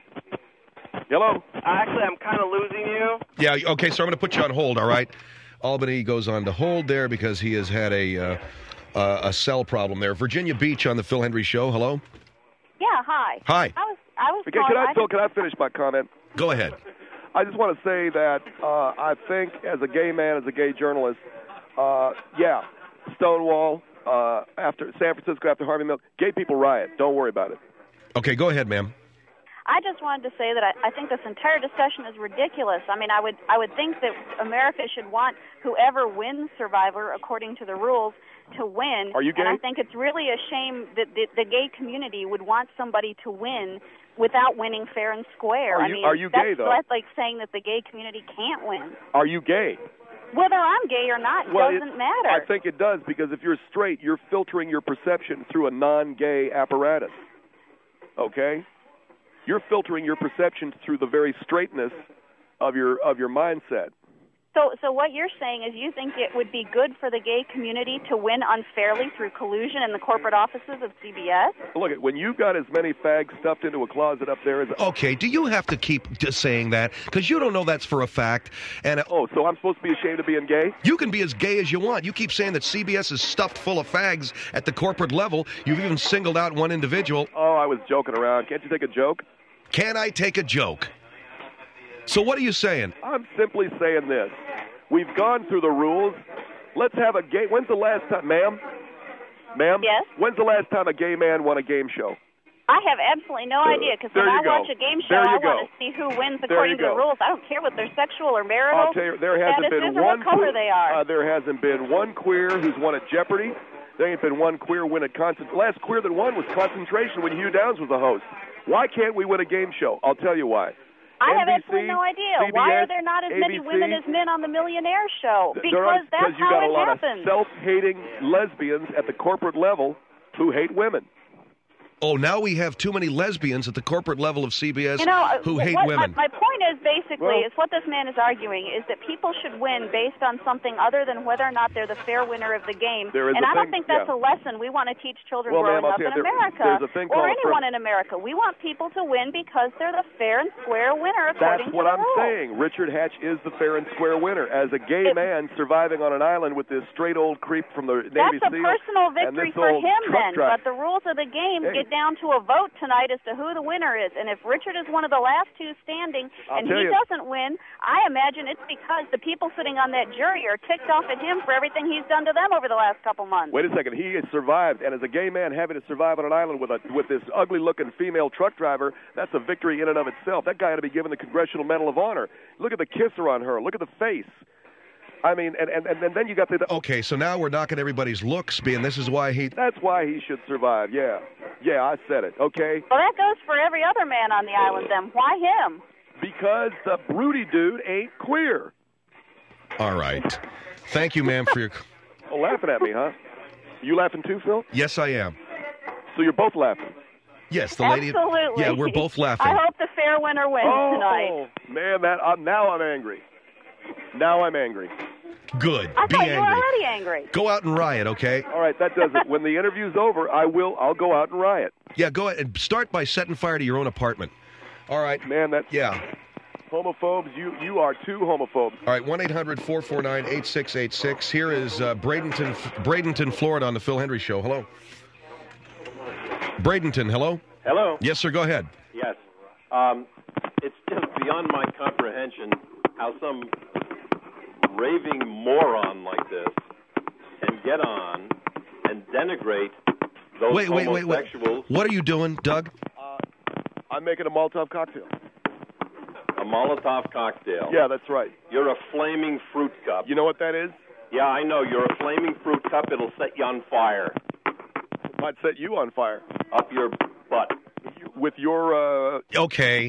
Speaker 2: Hello?
Speaker 5: Actually, I'm kind of losing you.
Speaker 1: Yeah, okay, so I'm going to put you on hold, all right? Albany goes on to hold there because he has had a uh, uh, a cell problem there. Virginia Beach on the Phil Hendrie Show. Hello?
Speaker 3: Yeah, hi.
Speaker 1: Hi.
Speaker 3: I was I was
Speaker 2: Okay,
Speaker 3: calling,
Speaker 2: can I,
Speaker 3: I
Speaker 2: Phil, can I finish my comment?
Speaker 1: Go ahead.
Speaker 2: I just want to say that uh, I think as a gay man, as a gay journalist, uh, yeah, Stonewall, uh, after San Francisco, after Harvey Milk, gay people riot. Don't worry about it.
Speaker 1: Okay, go ahead, ma'am.
Speaker 3: I just wanted to say that I, I think this entire discussion is ridiculous. I mean, I would I would think that America should want whoever wins Survivor according to the rules to win.
Speaker 2: Are you gay?
Speaker 3: And I think it's really a shame that the, the gay community would want somebody to win without winning fair and square.
Speaker 2: Are
Speaker 3: I
Speaker 2: you-
Speaker 3: mean,
Speaker 2: are you
Speaker 3: that's
Speaker 2: gay, though?
Speaker 3: That's like saying that the gay community can't win.
Speaker 2: Are you gay?
Speaker 3: Whether I'm gay or not
Speaker 2: Well,
Speaker 3: doesn't
Speaker 2: it-
Speaker 3: matter.
Speaker 2: I think it does, because if you're straight, you're filtering your perception through a non-gay apparatus. Okay? You're filtering your perceptions through the very straightness of your of your mindset.
Speaker 3: So, so what you're saying is you think it would be good for the gay community to win unfairly through collusion in the corporate offices of C B S?
Speaker 2: Look, when you've got as many fags stuffed into a closet up there as...
Speaker 1: Okay, do you have to keep just saying that? Because you don't know that's for a fact. And uh,
Speaker 2: Oh, so I'm supposed to be ashamed of being gay?
Speaker 1: you can be as gay as you want. You keep saying that C B S is stuffed full of fags at the corporate level. You've even singled out one individual.
Speaker 2: Oh, I was joking around. Can't you take a joke?
Speaker 1: Can I take a joke? So what are you saying?
Speaker 2: I'm simply saying this. We've gone through the rules. Let's have a gay... When's the last time... Ma'am? Ma'am?
Speaker 3: Yes?
Speaker 2: When's the last time a gay man won a game show?
Speaker 3: I have absolutely no idea, because when I watch a game show, I want to see who wins according to the rules. I don't care what their sexual or marital
Speaker 2: I'll tell you, there hasn't
Speaker 3: status
Speaker 2: been
Speaker 3: is or
Speaker 2: one
Speaker 3: what color
Speaker 2: queer,
Speaker 3: they are.
Speaker 2: Uh, there hasn't been one queer who's won at Jeopardy. There ain't been one queer win at concent. The last queer that won was Concentration when Hugh Downs was the host. Why can't we win a game show? I'll tell you why.
Speaker 3: I
Speaker 2: N B C,
Speaker 3: have absolutely no idea.
Speaker 2: C B S,
Speaker 3: Why are there not as
Speaker 2: A B C,
Speaker 3: many women as men on the Millionaire Show?
Speaker 2: There
Speaker 3: Because
Speaker 2: are,
Speaker 3: that's
Speaker 2: you
Speaker 3: how
Speaker 2: got
Speaker 3: it
Speaker 2: a lot
Speaker 3: happens.
Speaker 2: of self-hating lesbians at the corporate level who hate women.
Speaker 1: Oh, now we have too many lesbians at the corporate level of C B S
Speaker 3: you know,
Speaker 1: who
Speaker 3: what,
Speaker 1: hate
Speaker 3: what,
Speaker 1: women.
Speaker 3: My, my point is basically,
Speaker 2: Well,
Speaker 3: is what this man is arguing is that people should win based on something other than whether or not they're the fair winner of the game.
Speaker 2: There is
Speaker 3: and
Speaker 2: a
Speaker 3: I don't
Speaker 2: thing-
Speaker 3: think that's
Speaker 2: yeah.
Speaker 3: a lesson we want to teach children
Speaker 2: Well,
Speaker 3: growing
Speaker 2: ma'am, I'll
Speaker 3: up
Speaker 2: tell
Speaker 3: in
Speaker 2: you, there-
Speaker 3: America
Speaker 2: there's a thing
Speaker 3: or
Speaker 2: called
Speaker 3: anyone
Speaker 2: fr-
Speaker 3: in America. We want people to win because they're the fair and square winner according
Speaker 2: That's what
Speaker 3: to the
Speaker 2: I'm
Speaker 3: rules.
Speaker 2: saying. Richard Hatch is the fair and square winner. As a gay
Speaker 3: It-
Speaker 2: man surviving on an island with this straight old creep from the Navy
Speaker 3: That's a
Speaker 2: SEAL
Speaker 3: personal
Speaker 2: and
Speaker 3: victory
Speaker 2: this
Speaker 3: for
Speaker 2: old
Speaker 3: him
Speaker 2: truck
Speaker 3: then,
Speaker 2: driver.
Speaker 3: but the rules of the game
Speaker 2: Hey.
Speaker 3: get down to a vote tonight as to who the winner is. And if Richard is one of the last two standing
Speaker 2: I'll
Speaker 3: and
Speaker 2: tell
Speaker 3: he
Speaker 2: you.
Speaker 3: doesn't win, I imagine it's because the people sitting on that jury are ticked off at him for everything he's done to them over the last couple months.
Speaker 2: Wait a second. He has survived, and as a gay man having to survive on an island with a with this ugly-looking female truck driver, that's a victory in and of itself. That guy ought to be given the Congressional Medal of Honor. Look at the kisser on her. Look at the face. I mean, and, and, and then you got the...
Speaker 1: Okay, so now we're knocking everybody's looks, being this is why he...
Speaker 2: That's why he should survive, yeah. Yeah, I said it, okay?
Speaker 3: Well, that goes for every other man on the island then. Why him?
Speaker 2: Because the broody dude ain't queer.
Speaker 1: All right. Thank you, ma'am, for your...
Speaker 2: Oh, laughing at me, huh? You laughing too, Phil?
Speaker 1: Yes, I am.
Speaker 2: So you're both laughing?
Speaker 1: Yes, the lady...
Speaker 3: Absolutely.
Speaker 1: Yeah, we're both laughing.
Speaker 3: I hope the fair winner wins
Speaker 2: Oh,
Speaker 3: tonight.
Speaker 2: man, that I'm, now I'm angry. Now I'm angry.
Speaker 1: Good.
Speaker 3: I
Speaker 1: Be
Speaker 3: thought you were
Speaker 1: angry.
Speaker 3: already angry.
Speaker 1: Go out and riot, okay?
Speaker 2: All right, that does it. When the interview's over, I will. I'll go out and riot.
Speaker 1: Yeah, go ahead and start by setting fire to your own apartment. All right.
Speaker 2: Man, that
Speaker 1: Yeah.
Speaker 2: homophobes. You you are two homophobes.
Speaker 1: All right, one eight hundred four four nine eight six eight six. Here is uh, Bradenton, Bradenton, Florida on the Phil Hendry Show. Hello. Bradenton, hello?
Speaker 6: Hello.
Speaker 1: Yes, sir, go ahead.
Speaker 6: Yes. Um, it's just beyond my comprehension how some raving moron like this can get on and denigrate those
Speaker 1: Wait, wait, wait, wait.
Speaker 6: homosexuals.
Speaker 1: What are you doing, Doug?
Speaker 2: Uh, I'm making a Molotov cocktail.
Speaker 6: A Molotov cocktail.
Speaker 2: Yeah, that's right.
Speaker 6: You're a flaming fruit cup.
Speaker 2: You know what that is?
Speaker 6: Yeah, I know. You're a flaming fruit cup. It'll set you on fire.
Speaker 2: It might set you on fire.
Speaker 6: Up your butt.
Speaker 2: With your, uh...
Speaker 1: Okay.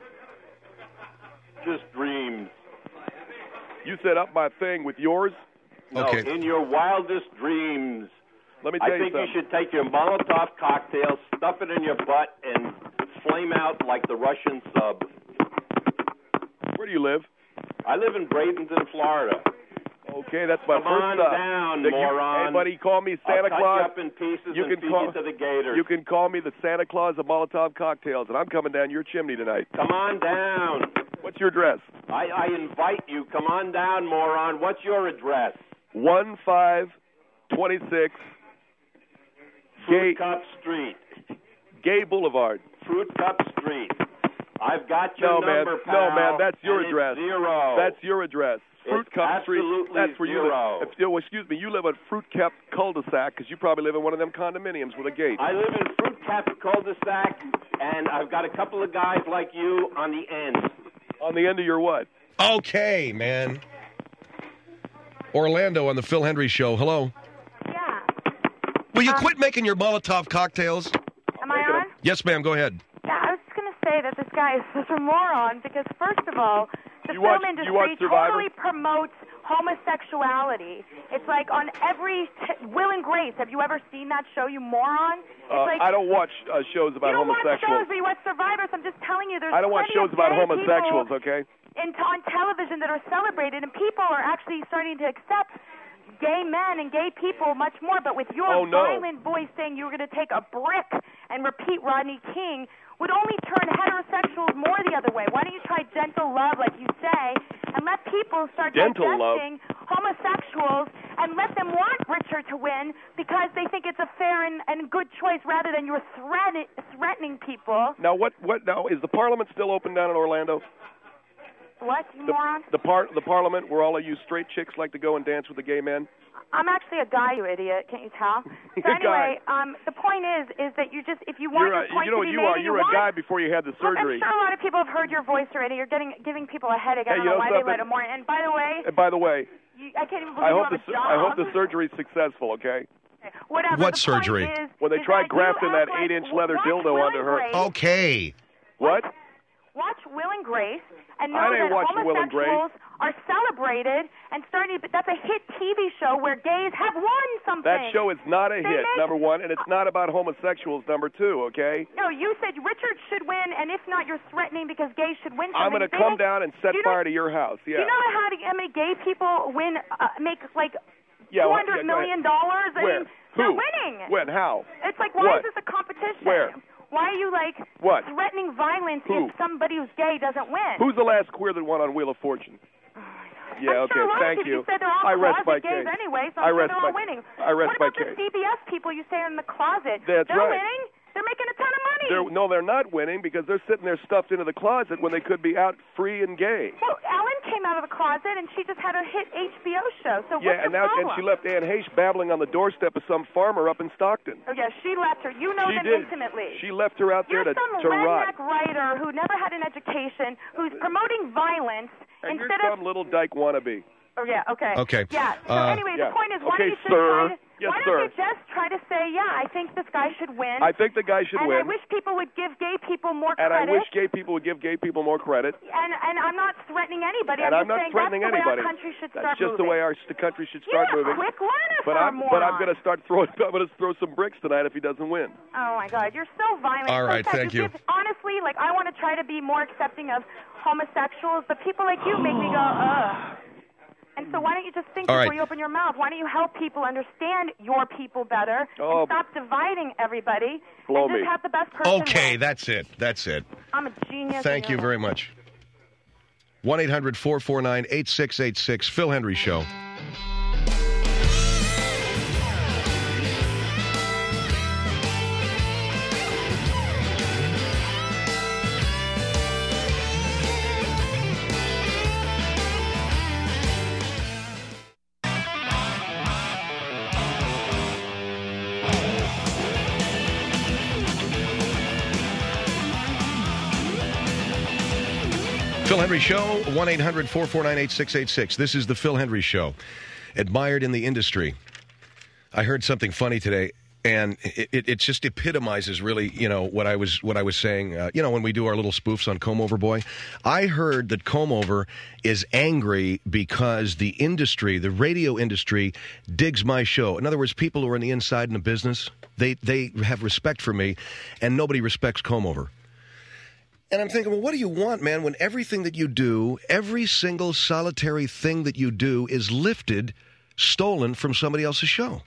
Speaker 6: Just dreams.
Speaker 2: You set up my thing with yours?
Speaker 6: No,
Speaker 1: Okay.
Speaker 6: in your wildest dreams.
Speaker 2: Let me tell
Speaker 6: I
Speaker 2: you
Speaker 6: think you
Speaker 2: something.
Speaker 6: should take your Molotov cocktail, stuff it in your butt, and flame out like the Russian sub.
Speaker 2: Where do you live?
Speaker 6: I live in Bradenton, Florida.
Speaker 2: Okay, that's my
Speaker 6: Come
Speaker 2: first
Speaker 6: on
Speaker 2: stop.
Speaker 6: down,
Speaker 2: That you-
Speaker 6: moron.
Speaker 2: Hey, buddy, call me
Speaker 6: I'll
Speaker 2: Santa
Speaker 6: cut
Speaker 2: Claus.
Speaker 6: you up in pieces
Speaker 2: You
Speaker 6: and
Speaker 2: can
Speaker 6: feed
Speaker 2: call-
Speaker 6: you to the gators.
Speaker 2: You can call me the Santa Claus of Molotov cocktails, and I'm coming down your chimney tonight.
Speaker 6: Come on down.
Speaker 2: What's your address?
Speaker 6: I, I invite you. Come on down, moron. What's your address?
Speaker 2: One five twenty six Gay
Speaker 6: Fruit Cup Street.
Speaker 2: Gay Boulevard.
Speaker 6: Fruit Cup Street. I've got your
Speaker 2: No, man.
Speaker 6: number,
Speaker 2: No,
Speaker 6: pal,
Speaker 2: man. That's your
Speaker 6: and it's
Speaker 2: address.
Speaker 6: zero.
Speaker 2: That's your address. Fruit
Speaker 6: It's
Speaker 2: Cup Street.
Speaker 6: absolutely
Speaker 2: That's where you
Speaker 6: zero.
Speaker 2: live. If, oh, excuse me. You live at Fruit Cup cul-de-sac because you probably live in one of them condominiums with a gate.
Speaker 6: I live in Fruit Cap cul-de-sac, and I've got a couple of guys like you on the end.
Speaker 2: On the end of your what?
Speaker 1: Okay, man. Orlando on the Phil Hendry Show. Hello.
Speaker 7: Yeah.
Speaker 1: Will you quit making your Molotov cocktails?
Speaker 7: Am I on?
Speaker 1: Yes, ma'am. Go ahead.
Speaker 7: Yeah, I was just going to say that this guy is such a moron because, first of all, the
Speaker 2: You
Speaker 7: film
Speaker 2: watch-
Speaker 7: industry
Speaker 2: you watch Survivor?
Speaker 7: totally promotes homosexuality. It's like on every t- Will and Grace. Have you ever seen that show, you moron? It's
Speaker 2: Uh,
Speaker 7: like
Speaker 2: I don't watch uh, shows about
Speaker 7: you don't watch
Speaker 2: homosexuals.
Speaker 7: shows, but you watch Survivors. I'm just telling you, there's
Speaker 2: I don't watch
Speaker 7: plenty
Speaker 2: shows
Speaker 7: of
Speaker 2: about
Speaker 7: gay
Speaker 2: homosexuals,
Speaker 7: people
Speaker 2: okay?
Speaker 7: in, on television that are celebrated, and people are actually starting to accept gay men and gay people much more. But with your
Speaker 2: Oh, no.
Speaker 7: violent voice saying you were going to take a brick and repeat Rodney King would only turn heterosexuals more the other way. Why don't you try gentle love, like you say, and let people start
Speaker 2: Gentle love?
Speaker 7: digesting homosexuals and let them want Richard to win because they think it's a fair and, and good choice rather than you're threat- threatening people.
Speaker 2: Now, what? What? Now, is the Parliament still open down in Orlando?
Speaker 7: What, you
Speaker 2: The,
Speaker 7: moron?
Speaker 2: the par the Parliament where all of you straight chicks like to go and dance with the gay men.
Speaker 7: I'm actually a guy, you idiot. Can't you tell? So anyway, um, the point is, is that you just, if you want
Speaker 2: You're
Speaker 7: your
Speaker 2: a,
Speaker 7: point
Speaker 2: you know
Speaker 7: to
Speaker 2: what
Speaker 7: be
Speaker 2: you
Speaker 7: made,
Speaker 2: are.
Speaker 7: you
Speaker 2: You're a
Speaker 7: want,
Speaker 2: guy before you had the
Speaker 7: Look,
Speaker 2: surgery.
Speaker 7: I'm sure a lot of people have heard your voice already. You're getting giving people a headache. I
Speaker 2: Hey,
Speaker 7: don't
Speaker 2: you
Speaker 7: know
Speaker 2: know
Speaker 7: why they
Speaker 2: something?
Speaker 7: let them more. And by the way,
Speaker 2: And by the way,
Speaker 7: you, I can't even believe
Speaker 2: I
Speaker 7: you
Speaker 2: hope
Speaker 7: have
Speaker 2: the
Speaker 7: a job.
Speaker 2: I hope the surgery's successful. Okay.
Speaker 7: Whatever.
Speaker 1: What
Speaker 7: the
Speaker 1: surgery?
Speaker 7: Point is,
Speaker 2: When they
Speaker 7: is
Speaker 2: tried
Speaker 7: that
Speaker 2: grafting
Speaker 7: you
Speaker 2: that
Speaker 7: act
Speaker 2: eight-inch
Speaker 7: like,
Speaker 2: leather
Speaker 7: watch
Speaker 2: dildo
Speaker 7: Will
Speaker 2: onto
Speaker 7: and
Speaker 2: her.
Speaker 7: Grace,
Speaker 1: Okay.
Speaker 2: What?
Speaker 7: Watch Will and Grace and
Speaker 2: I
Speaker 7: know
Speaker 2: didn't
Speaker 7: that
Speaker 2: watch Will and Grace.
Speaker 7: homosexuals are celebrated and starting. But that's a hit T V show where gays have won something.
Speaker 2: That show is not a
Speaker 7: They
Speaker 2: hit,
Speaker 7: make-
Speaker 2: number one, and it's not about homosexuals, number two, okay?
Speaker 7: No, you said Richard should win, and if not, you're threatening because gays should win something.
Speaker 2: I'm going to
Speaker 7: They
Speaker 2: come
Speaker 7: make-
Speaker 2: down and set
Speaker 7: you know-
Speaker 2: fire to your house, yeah.
Speaker 7: Do you know how, to, how many gay people win, uh, make like
Speaker 2: yeah,
Speaker 7: two
Speaker 2: well,
Speaker 7: hundred
Speaker 2: yeah, go
Speaker 7: million
Speaker 2: ahead.
Speaker 7: dollars? I
Speaker 2: Where?
Speaker 7: mean,
Speaker 2: Who?
Speaker 7: they're winning.
Speaker 2: When? How?
Speaker 7: It's like, why
Speaker 2: What?
Speaker 7: is this a competition?
Speaker 2: Where?
Speaker 7: Why are you like
Speaker 2: What?
Speaker 7: threatening violence
Speaker 2: Who?
Speaker 7: if somebody who's gay doesn't win?
Speaker 2: Who's the last queer that won on Wheel of Fortune? Yeah,
Speaker 7: I'm
Speaker 2: okay,
Speaker 7: sure a lot
Speaker 2: thank
Speaker 7: of people
Speaker 2: you.
Speaker 7: said they're all
Speaker 2: I rest my
Speaker 7: closet gays
Speaker 2: case.
Speaker 7: anyway, so
Speaker 2: I
Speaker 7: I'm sure
Speaker 2: rest
Speaker 7: they're all
Speaker 2: my-
Speaker 7: winning.
Speaker 2: I rest
Speaker 7: what
Speaker 2: my
Speaker 7: about the
Speaker 2: case.
Speaker 7: C B S people you say are in the closet?
Speaker 2: That's
Speaker 7: they're
Speaker 2: right.
Speaker 7: winning. They're making a ton of money.
Speaker 2: They're, no, they're not winning because they're sitting there stuffed into the closet when they could be out free and gay.
Speaker 7: Well, Ellen came out of the closet and she just had a hit H B O show. So
Speaker 2: Yeah,
Speaker 7: what's
Speaker 2: and
Speaker 7: the
Speaker 2: now
Speaker 7: problem?
Speaker 2: and she left Ann Heche babbling on the doorstep of some farmer up in Stockton.
Speaker 7: Oh yeah, she left her. You know
Speaker 2: She
Speaker 7: them
Speaker 2: did.
Speaker 7: intimately.
Speaker 2: She left her out there
Speaker 7: You're
Speaker 2: to,
Speaker 7: some
Speaker 2: to rot.
Speaker 7: redneck writer who never had an education, who's promoting violence
Speaker 2: And you're
Speaker 7: instead
Speaker 2: some
Speaker 7: of.
Speaker 2: little dyke wannabe.
Speaker 7: Oh yeah, okay.
Speaker 1: Okay.
Speaker 7: Yeah. So
Speaker 1: Uh,
Speaker 7: anyway,
Speaker 2: yeah.
Speaker 7: the point is, why
Speaker 2: Okay,
Speaker 7: don't you just
Speaker 2: sir.
Speaker 7: try to?
Speaker 2: Yes,
Speaker 7: why
Speaker 2: sir.
Speaker 7: don't you just try to say, yeah, I think this guy should win.
Speaker 2: I think the guy should
Speaker 7: and
Speaker 2: win.
Speaker 7: I wish people would give gay people more
Speaker 2: and
Speaker 7: credit.
Speaker 2: I wish gay people would give gay people more credit.
Speaker 7: And and I'm not threatening anybody.
Speaker 2: And
Speaker 7: I'm,
Speaker 2: I'm
Speaker 7: just
Speaker 2: not
Speaker 7: saying
Speaker 2: threatening
Speaker 7: that's the
Speaker 2: anybody.
Speaker 7: way our country should
Speaker 2: That's
Speaker 7: start
Speaker 2: just
Speaker 7: moving.
Speaker 2: the way our the country should start
Speaker 7: You're
Speaker 2: moving.
Speaker 7: a quick learner
Speaker 2: But
Speaker 7: for
Speaker 2: I'm
Speaker 7: a
Speaker 2: but I'm
Speaker 7: moron.
Speaker 2: going to start throwing. I'm going to throw some bricks tonight if he doesn't win.
Speaker 7: Oh my God, you're so violent.
Speaker 1: All right,
Speaker 7: Sometimes
Speaker 1: thank you.
Speaker 7: Give, honestly, like I want to try to be more accepting of homosexuals, but people like you make me go, ugh. And so why don't you just think
Speaker 1: All
Speaker 7: before
Speaker 1: right.
Speaker 7: you open your mouth? Why don't you help people understand your people better
Speaker 2: Oh.
Speaker 7: and stop dividing everybody
Speaker 2: Blow
Speaker 7: and just
Speaker 2: me.
Speaker 7: have the best person
Speaker 1: Okay,
Speaker 7: win?
Speaker 1: that's it. That's it.
Speaker 7: I'm a genius.
Speaker 1: Thank
Speaker 7: and
Speaker 1: you
Speaker 7: you're
Speaker 1: very
Speaker 7: not.
Speaker 1: much. one eight hundred four four nine eight six eight six. Phil Hendry Show. Phil Hendry Show, one eight hundred four four nine eight six eight six. This is the Phil Hendry Show, admired in the industry. I heard something funny today, and it, it, it just epitomizes really, you know, what I was what I was saying. Uh, you know, when we do our little spoofs on Comb Over Boy, I heard that Comb Over is angry because the industry, the radio industry, digs my show. In other words, people who are on the inside in the business, they they have respect for me, and nobody respects Comb Over. And I'm thinking, well, what do you want, man, when everything that you do, every single solitary thing that you do is lifted, stolen from somebody else's show?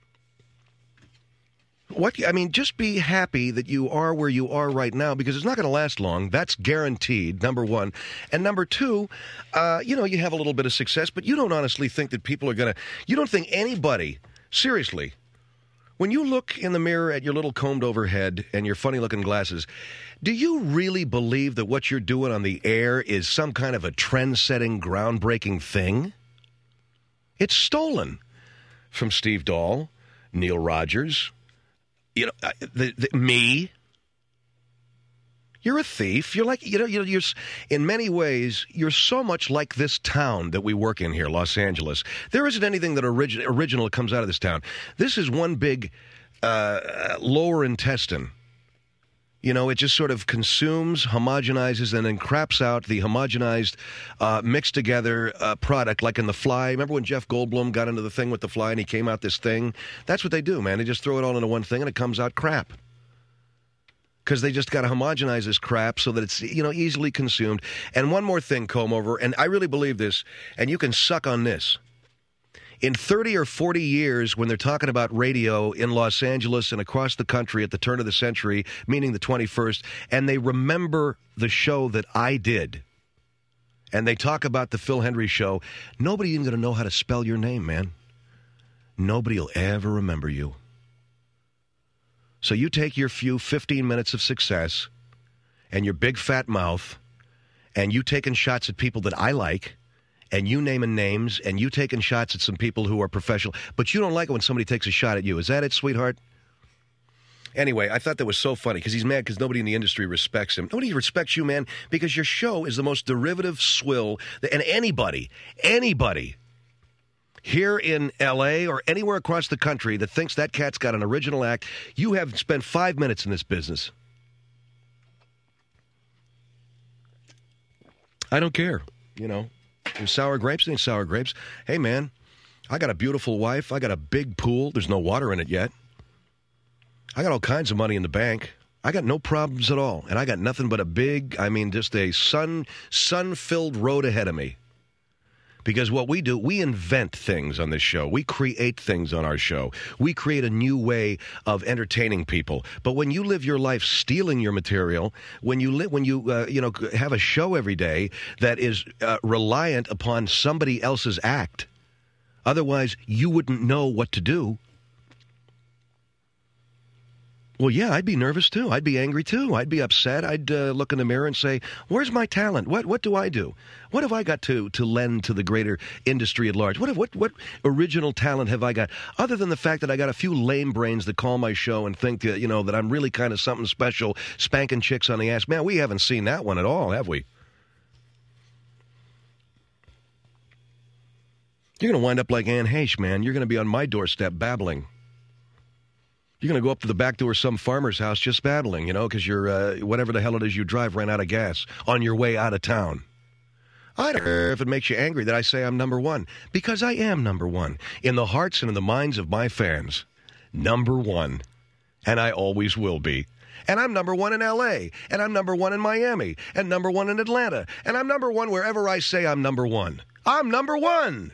Speaker 1: What? I mean, just be happy that you are where you are right now, because it's not going to last long. That's guaranteed, number one. And number two, uh, you know, you have a little bit of success, but you don't honestly think that people are going to, you don't think anybody, seriously, when you look in the mirror at your little combed over head and your funny looking glasses, do you really believe that what you're doing on the air is some kind of a trend-setting, groundbreaking thing? It's stolen from Steve Dahl, Neil Rogers, you know, uh, the, the, me. You're a thief. You're like, you know, you're, you're, in many ways, you're so much like this town that we work in here, Los Angeles. There isn't anything that origi- original that comes out of this town. This is one big uh, lower intestine. You know, it just sort of consumes, homogenizes, and then craps out the homogenized, uh, mixed together uh, product, like in The Fly. Remember when Jeff Goldblum got into the thing with The Fly and he came out this thing? That's what they do, man. They just throw it all into one thing and it comes out crap. Because they just got to homogenize this crap so that it's, you know, easily consumed. And one more thing, Comb Over, and I really believe this, and you can suck on this. In thirty or forty years, when they're talking about radio in Los Angeles and across the country at the turn of the century, meaning the twenty-first, and they remember the show that I did, and they talk about the Phil Hendry Show, nobody even going to know how to spell your name, man. Nobody will ever remember you. So you take your few fifteen minutes of success and your big fat mouth, and you taking shots at people that I like, and you naming names, and you taking shots at some people who are professional, but you don't like it when somebody takes a shot at you. Is that it, sweetheart? Anyway, I thought that was so funny because he's mad because nobody in the industry respects him. Nobody respects you, man, because your show is the most derivative swill. And anybody, anybody here in L A or anywhere across the country that thinks that cat's got an original act, you have spent five minutes in this business. I don't care, you know. There's sour grapes, ain't sour grapes. Hey, man, I got a beautiful wife. I got a big pool. There's no water in it yet. I got all kinds of money in the bank. I got no problems at all. And I got nothing but a big, I mean, just a sun, sun-filled road ahead of me. Because what we do, we invent things on this show. We create things on our show. We create a new way of entertaining people. But when you live your life stealing your material, when you live, when you uh, you know have a show every day that is uh, reliant upon somebody else's act, otherwise you wouldn't know what to do. Well, yeah, I'd be nervous, too. I'd be angry, too. I'd be upset. I'd uh, look in the mirror and say, where's my talent? What what do I do? What have I got to, to lend to the greater industry at large? What, have, what what original talent have I got, other than the fact that I got a few lame brains that call my show and think that, you know, that I'm really kind of something special, spanking chicks on the ass? Man, we haven't seen that one at all, have we? You're going to wind up like Anne Heche, man. You're going to be on my doorstep babbling. You're going to go up to the back door of some farmer's house just babbling, you know, because you're, uh, whatever the hell it is you drive ran out of gas on your way out of town. I don't care if it makes you angry that I say I'm number one, because I am number one in the hearts and in the minds of my fans. Number one. And I always will be. And I'm number one in L A, and I'm number one in Miami, and number one in Atlanta, and I'm number one wherever I say I'm number one. I'm number one.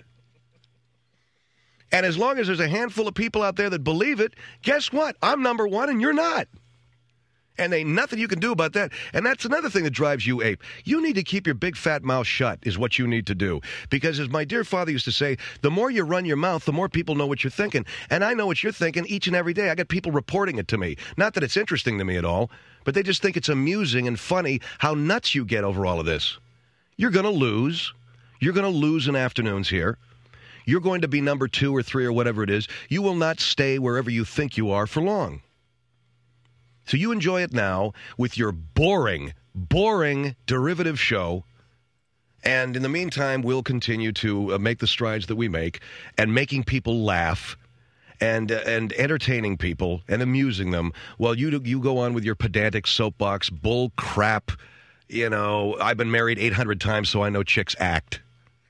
Speaker 1: And as long as there's a handful of people out there that believe it, guess what? I'm number one and you're not. And ain't nothing you can do about that. And that's another thing that drives you ape. You need to keep your big fat mouth shut is what you need to do. Because as my dear father used to say, the more you run your mouth, the more people know what you're thinking. And I know what you're thinking each and every day. I got people reporting it to me. Not that it's interesting to me at all, but they just think it's amusing and funny how nuts you get over all of this. You're going to lose. You're going to lose in afternoons here. You're going to be number two or three or whatever it is. You will not stay wherever you think you are for long. So you enjoy it now with your boring, boring derivative show. And in the meantime, we'll continue to uh, make the strides that we make and making people laugh and uh, and entertaining people and amusing them while you you go on with your pedantic soapbox bull crap. You know, I've been married eight hundred times, so I know chicks act.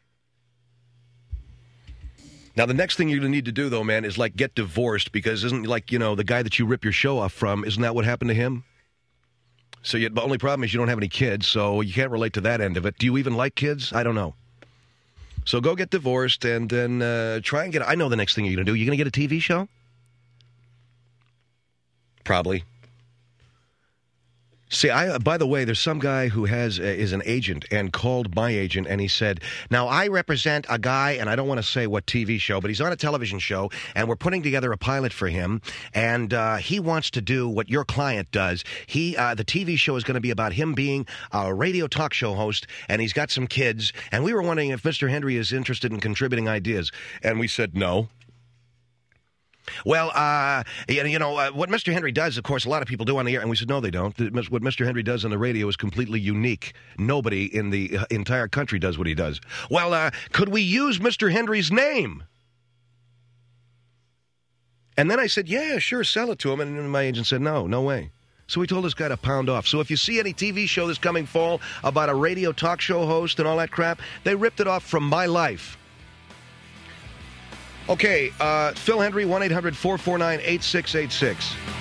Speaker 1: Now, the next thing you're going to need to do, though, man, is, like, get divorced because isn't, like, you know, the guy that you rip your show off from, isn't that what happened to him? So you, the only problem is you don't have any kids, so you can't relate to that end of it. Do you even like kids? I don't know. So go get divorced and then uh, try and get... I know the next thing you're going to do. You're going to get a T V show? Probably. See, I, by the way, there's some guy who has uh, is an agent and called my agent and he said, now I represent a guy, and I don't want to say what T V show, but he's on a television show, and we're putting together a pilot for him, and uh, he wants to do what your client does. He, uh, the T V show is going to be about him being a radio talk show host, and he's got some kids, and we were wondering if Mister Hendry is interested in contributing ideas. And we said no. Well, uh, you know, uh, what Mister Hendry does, of course, a lot of people do on the air, and we said, no, they don't. What Mister Hendry does on the radio is completely unique. Nobody in the entire country does what he does. Well, uh, could we use Mister Hendry's name? And then I said, yeah, sure, sell it to him. And my agent said, no, no way. So we told this guy to pound off. So if you see any T V show this coming fall about a radio talk show host and all that crap, they ripped it off from my life. Okay, uh, Phil Hendry, one eight hundred four four nine eight six eight six.